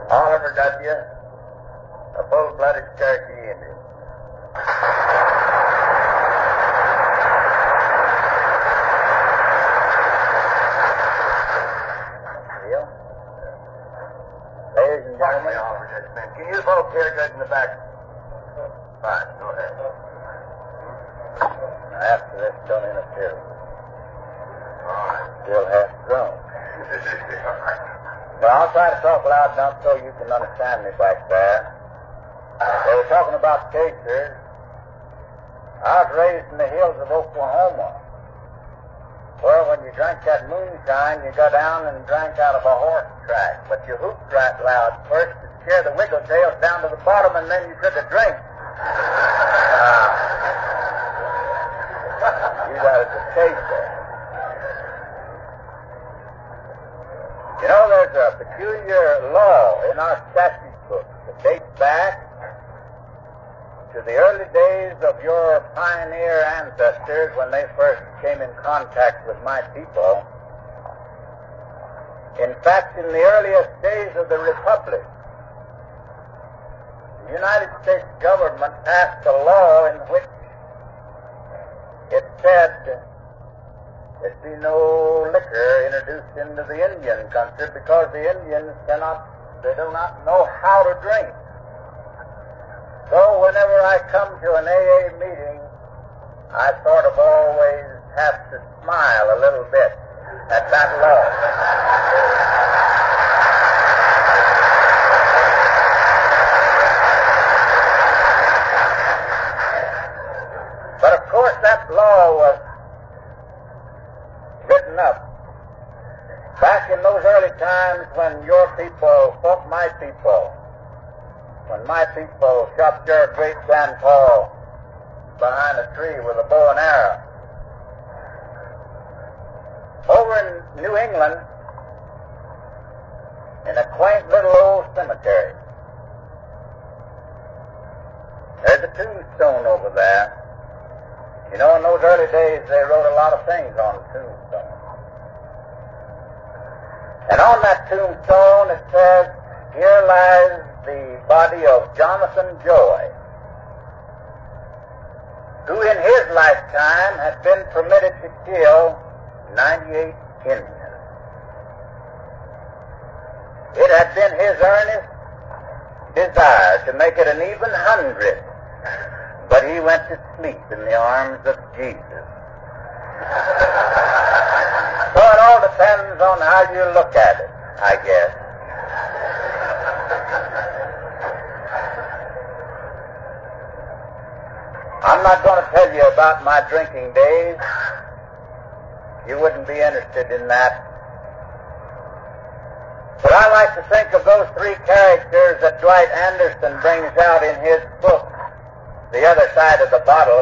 Oliver W., a full-blooded Cherokee Indian. Ladies and gentlemen, can you folks hear good in the back? Fine, go ahead. Now, after this, don't interfere. All right. Still half grown. Well, I'll try to talk loud enough so you can understand me back there. They were talking about Kaiser. I was raised in the hills of Oklahoma. Well, when you drank that moonshine, you got down and drank out of a horse track. But you hooped right loud first to scare the wiggle tails down to the bottom, and then you took a drink. You got it to taste there. You know, there's a peculiar law in our statute book that dates back to the early days of your pioneer ancestors when they first came in contact with my people. In fact, in the earliest days of the Republic, the United States government passed a law in which it said there'd be no liquor introduced into the Indian country because the Indians they do not know how to drink. So whenever I come to an AA meeting, I sort of always have to smile a little bit at that law. But of course that law was written up back in those early times when your people fought my people. When my people shot your great-grandpa behind a tree with a bow and arrow. Over in New England, in a quaint little old cemetery, there's a tombstone over there. You know, in those early days, they wrote a lot of things on the tombstone. And on that tombstone, it says, "Here lies the body of Jonathan Joy, who in his lifetime had been permitted to kill 98 Indians. It had been his earnest desire to make it an even 100, but he went to sleep in the arms of Jesus." So it all depends on how you look at it, I guess. I'm not going to tell you about my drinking days. You wouldn't be interested in that. But I like to think of those three characters that Dwight Anderson brings out in his book, The Other Side of the Bottle,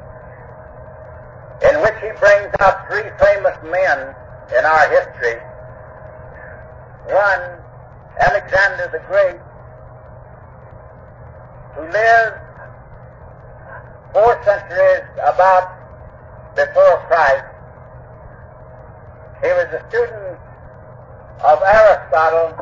in which he brings out three famous men in our history. One, Alexander the Great, who lived 4 centuries about before Christ. He was a student of Aristotle,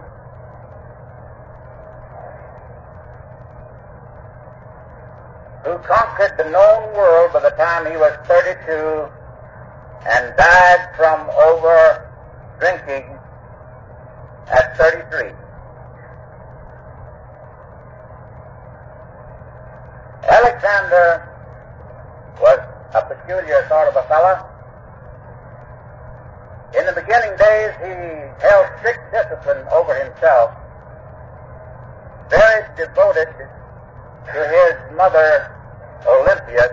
who conquered the known world by the time he was 32 and died from over drinking at 33. Alexander was a peculiar sort of a fellow. In the beginning days, he held strict discipline over himself, very devoted to his mother, Olympias,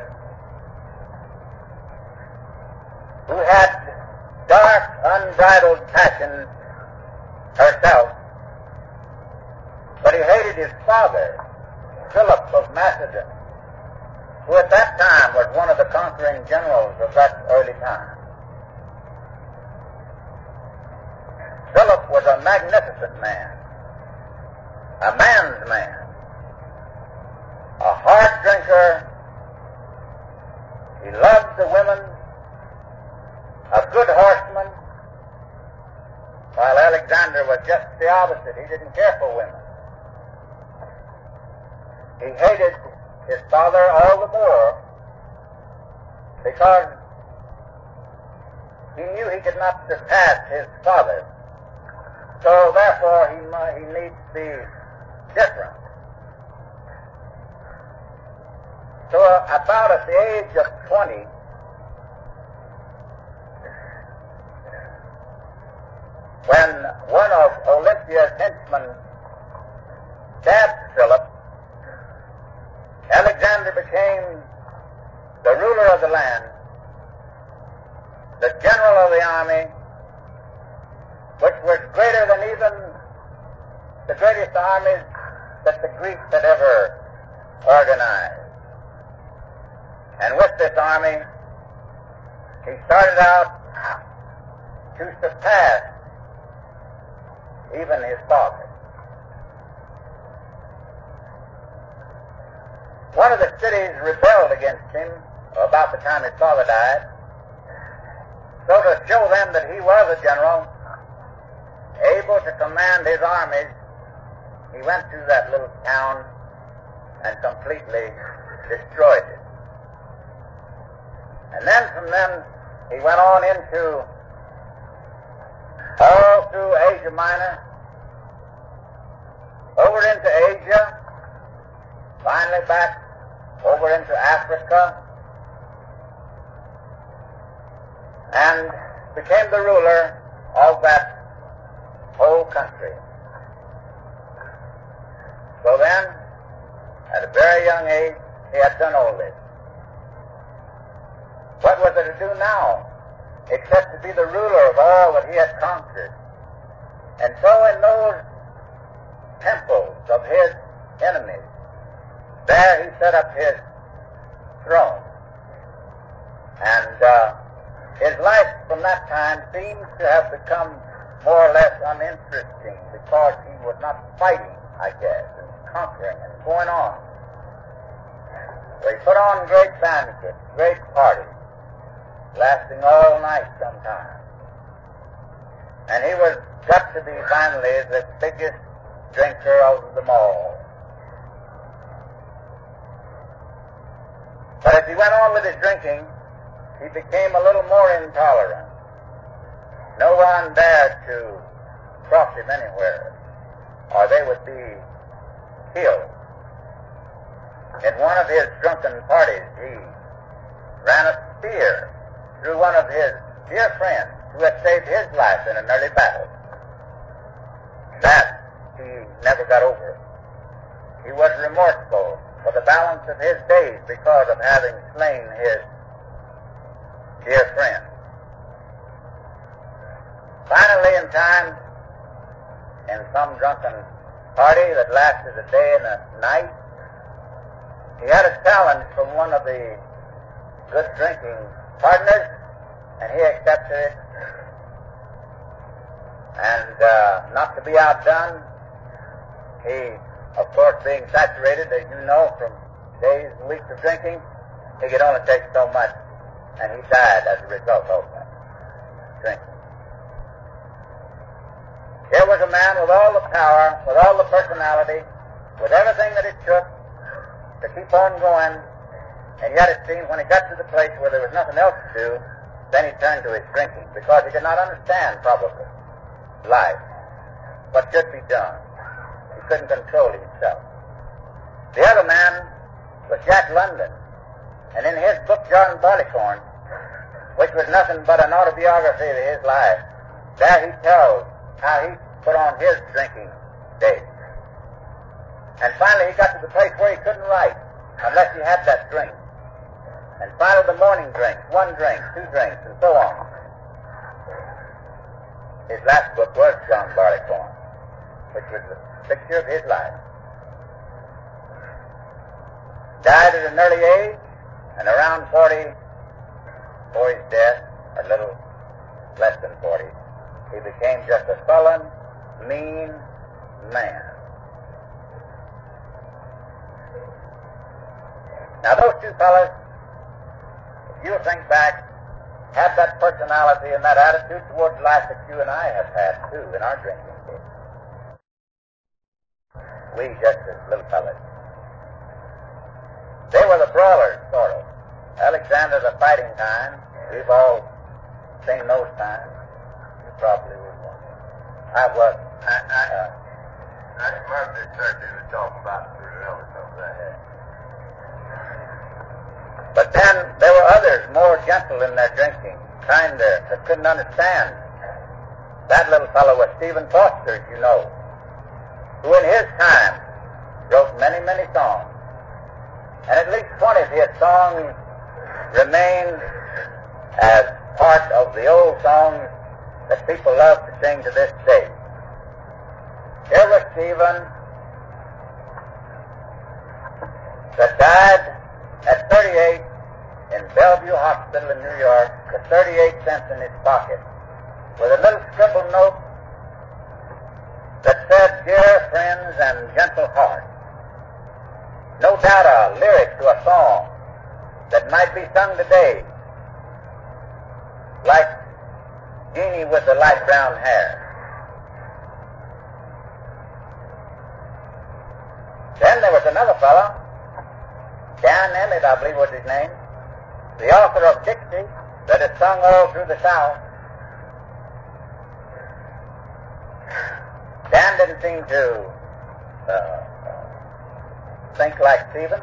who had dark, unbridled passions herself, but he hated his father, Philip of Macedon, who at that time was one of the conquering generals of that early time. Philip was a magnificent man, a man's man, a hard drinker. He loved the women, a good horseman, while Alexander was just the opposite. He didn't care for women. he hated his father all the more because he knew he could not surpass his father. So therefore he needs to be different. So about at the age of 20, when one of Olympia's henchmen stabbed Philip, Alexander became the ruler of the land, the general of the army, which was greater than even the greatest armies that the Greeks had ever organized. And with this army, he started out to surpass even his father. One of the cities rebelled against him about the time his father died. So to show them that he was a general, able to command his armies, he went to that little town and completely destroyed it. And then from them, he went on into all through Asia Minor, over into Asia, finally back over into Africa, and became the ruler of that whole country. So then, at a very young age, he had done all this. What was it to do now, except to be the ruler of all that he had conquered? And so in those temples of his enemies, there he set up his throne. And his life from that time seems to have become more or less uninteresting because he was not fighting, I guess, and conquering and going on. So he put on great banquets, great parties, lasting all night sometimes. And he was got to be finally the biggest drinker of them all. But as he went on with his drinking, he became a little more intolerant. No one dared to cross him anywhere, or they would be killed. In one of his drunken parties, he ran a spear through one of his dear friends who had saved his life in an early battle. That he never got over. He was remorseful for the balance of his days because of having slain his dear friend. Finally, in time, in some drunken party that lasted a day and a night, he had a challenge from one of the good drinking partners, and he accepted it. And not to be outdone, he, of course, being saturated, as you know, from days and weeks of drinking, he could only take so much, and he died as a result of that drinking. Here was a man with all the power, with all the personality, with everything that it took to keep on going, and yet it seemed when he got to the place where there was nothing else to do, then he turned to his drinking, because he could not understand, probably, life, what should be done. He couldn't control himself. The other man was Jack London, and in his book, John Barleycorn, which was nothing but an autobiography of his life, there he tells how he put on his drinking days. And finally he got to the place where he couldn't write unless he had that drink. And finally the morning drinks, one drink, two drinks, and so on. His last book was John Barleycorn, which was the picture of his life. Died at an early age, and around 40, before his death, a little less than 40, he became just a sullen, mean man. Now those two fellas, if you think back, had that personality and that attitude towards life that you and I have had too in our drinking days. We just as little fellas. brawlers, sort of. Alexander the fighting kind. We've all seen those times. You probably was one. I was. That's Methodist church he was talking about through the elders over there. But then there were others more gentle in their drinking, kinder, that couldn't understand. That little fellow was Stephen Foster, you know, who in his time wrote many, many songs. And at least 20 of his songs remained as part of the old songs that people love to sing to this day. Here was Stephen that died at 38 in Bellevue Hospital in New York with 38 cents in his pocket, with a little scribbled note that said, "Dear friends and gentle heart." No doubt a lyric to a song that might be sung today, like Jeannie with the light brown hair. Then there was another fellow, Dan Emmett, I believe was his name, the author of Dixie, that is sung all through the South. Dan didn't seem to think like Stephen.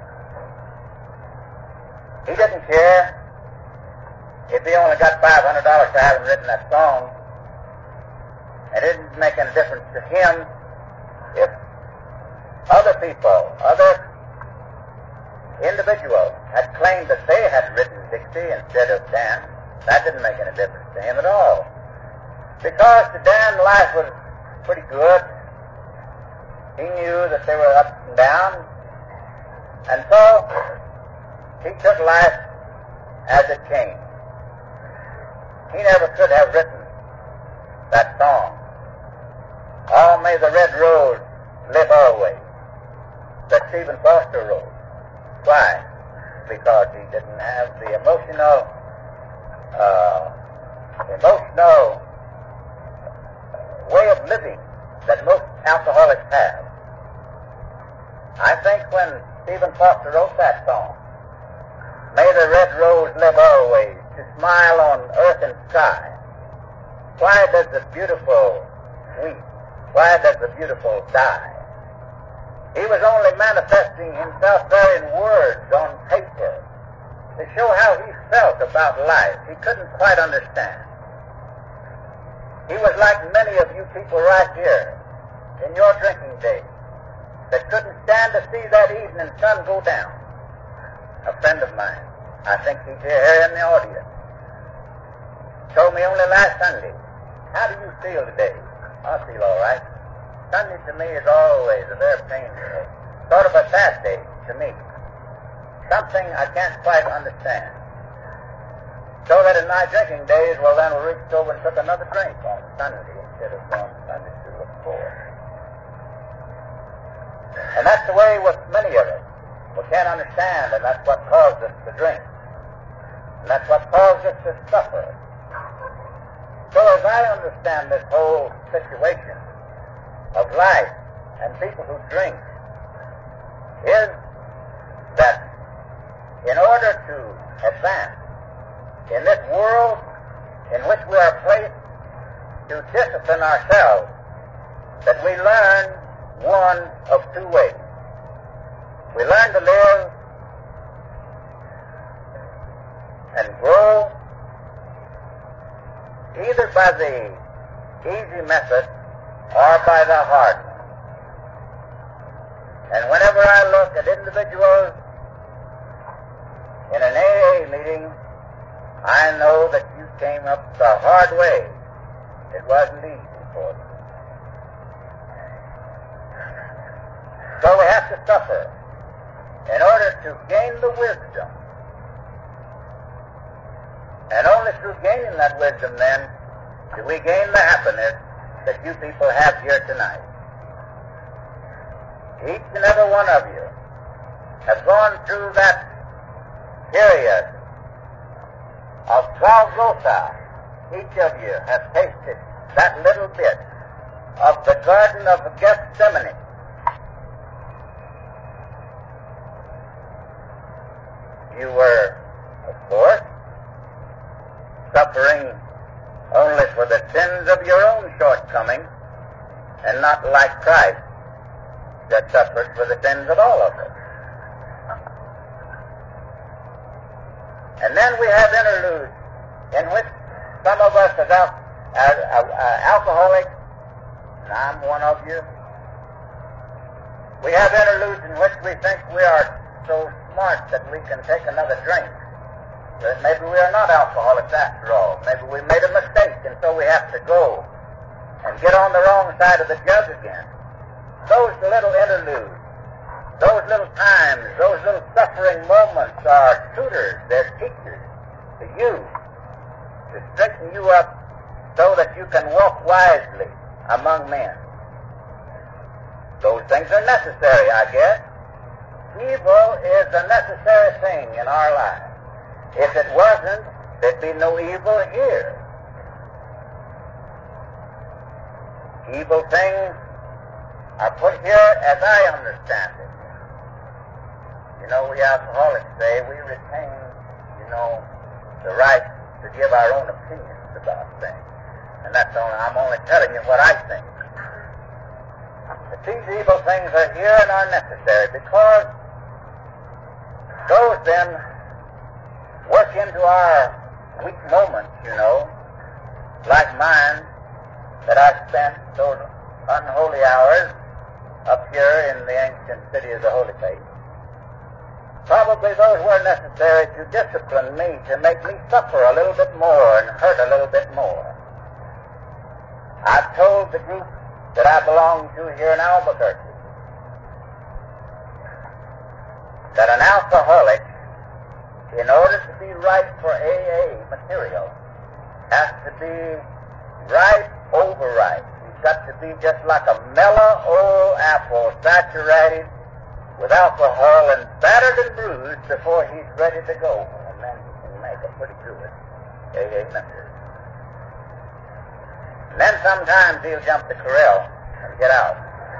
He didn't care if he only got $500 for having written that song. It didn't make any difference to him if other people, other individuals had claimed that they had written Dixie instead of Dan. That didn't make any difference to him at all. Because to Dan, life was pretty good. He knew that they were up and down. And so he took life as it came. He never could have written that song, "Oh, may the red rose live always," that Stephen Foster wrote. Why? Because he didn't have the emotional way of living that most alcoholics have. I think when Stephen Foster wrote that song, "May the red rose live always, to smile on earth and sky. Why does the beautiful weep? Why does the beautiful die?" He was only manifesting himself there in words on paper to show how he felt about life. He couldn't quite understand. He was like many of you people right here in your drinking days that couldn't stand to see that evening sun go down. A friend of mine, I think he's here in the audience, told me only last Sunday, "How do you feel today?" "I feel all right." Sunday to me is always a very painful, sort of a sad day to me. Something I can't quite understand. So that in my drinking days, well, then we reached over and took another drink on Sunday instead of going to Sunday school before. And that's the way with many of us. We can't understand, and that's what caused us to drink. And that's what caused us to suffer. So as I understand this whole situation of life and people who drink, is that in order to advance in this world in which we are placed to discipline ourselves, that we learn one of two ways. We learn to live and grow either by the easy method or by the hard one. And whenever I look at individuals in an AA meeting, I know that you came up the hard way. It wasn't easy for them. So we have to suffer in order to gain the wisdom. And only through gaining that wisdom, then, do we gain the happiness that you people have here tonight. Each and every one of you have gone through that period of Golgotha. Each of you has tasted that little bit of the Garden of Gethsemane. like Christ that suffered for the sins of all of us. And then we have interludes in which some of us as alcoholics, and I'm one of you, we have interludes in which we think we are so smart that we can take another drink. That maybe we are not alcoholics after all. Maybe we made a mistake, and so we have to go and get on the wrong side of the jug again. Those little interludes, those little times, those little suffering moments are tutors, they're teachers to you, to straighten you up so that you can walk wisely among men. Those things are necessary, I guess. Evil is a necessary thing in our lives. If it wasn't, there'd be no evil here. Evil things are put here as I understand it. You know, we alcoholics say we retain, the right to give our own opinions about things. And I'm only telling you what I think. But these evil things are here and are necessary because those then work into our weak moments, like mine, that I spent those unholy hours up here in the ancient city of the Holy Faith. Probably those were necessary to discipline me, to make me suffer a little bit more and hurt a little bit more. I've told the group that I belong to here in Albuquerque that an alcoholic, in order to be right for AA material, has to be right over right. He's got to be just like a mellow old apple, saturated with alcohol and battered and bruised before he's ready to go. And then he can make a pretty good AA member. And then sometimes he'll jump the corral and get out.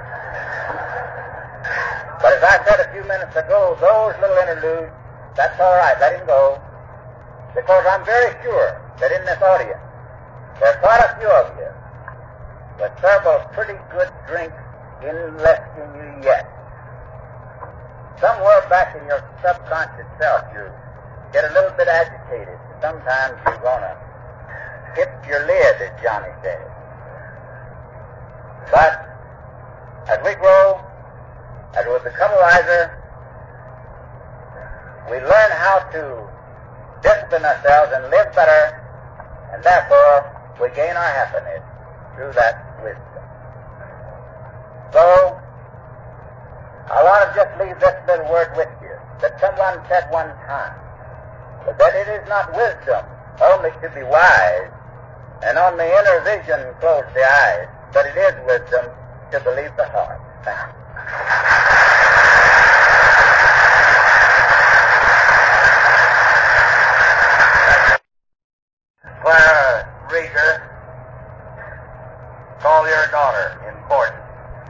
But as I said a few minutes ago, those little interludes, that's all right, let him go. Because I'm very sure that in this audience, there are quite a few of you with several pretty good drinks left in you yet. Somewhere back in your subconscious self, you get a little bit agitated. Sometimes you're going to hit your lid, as Johnny says. But as we grow, as we become wiser, we learn how to discipline ourselves and live better, and therefore we gain our happiness through that wisdom. So, I want to just leave this little word with you, that someone said one time, that it is not wisdom only to be wise, and on the inner vision close the eyes, but it is wisdom to believe the heart. Thank you.